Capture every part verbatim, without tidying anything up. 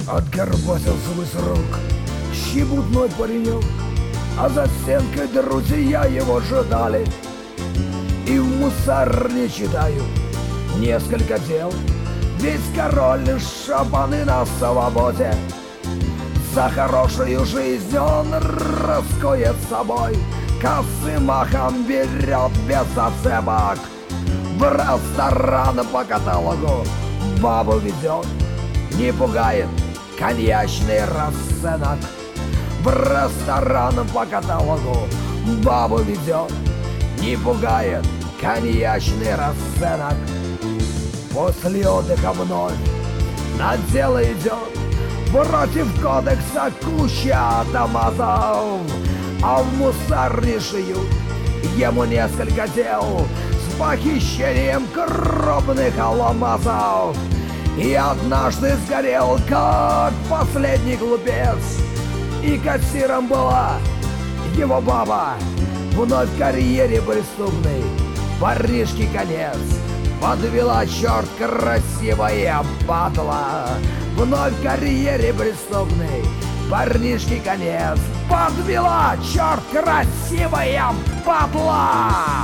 Отгорбатился свой срок щебутной паренек, а за стенкой друзья его ждали. И в мусорне читаю несколько дел, ведь король шабаны на свободе. За хорошую жизнь он рискует собой, косым махом берет без зацепок. В ресторан по каталогу бабу ведет, не пугает коньячный расценок. В ресторан по каталогу бабу ведет, не пугает коньячный расценок. После отдыха вновь на дело идет, против кодекса куча томатов, а в мусорне шьют ему несколько дел с похищением крупных алмазов. И однажды сгорел, как последний глупец, и кассиром была его баба. Вновь в карьере преступной парнишке конец подвела, черт, красивая падла. Вновь в карьере преступной парнишке конец подвела, черт, красивая падла.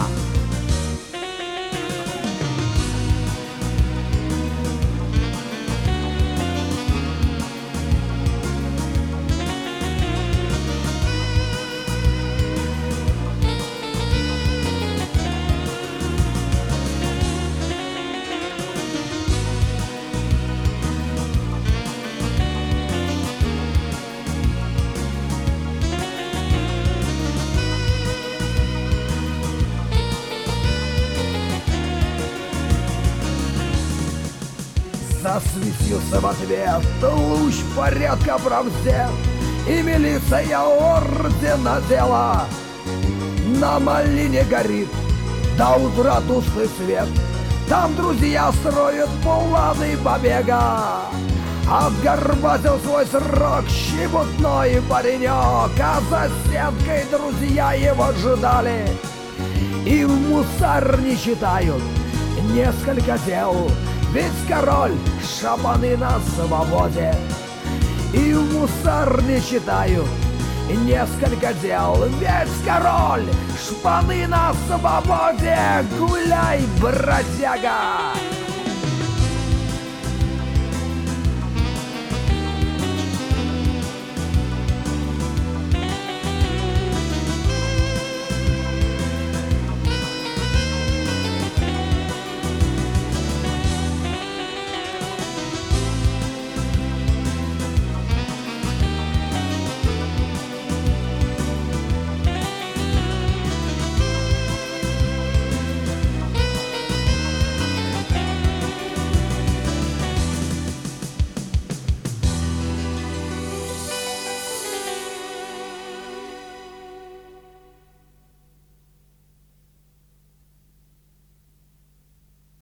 Засветился в ответ луч порядка правде, и милиция орден надела. На малине горит до утра тусклый свет, там друзья строят планы побега. Отгорбатил свой срок щебутной паренек, а за стенкой друзья его ждали. И в мусорне читают несколько дел, ведь король шабаны на свободе. И в мусорне читаю несколько дел, ведь король шпаны на свободе. Гуляй, бродяга!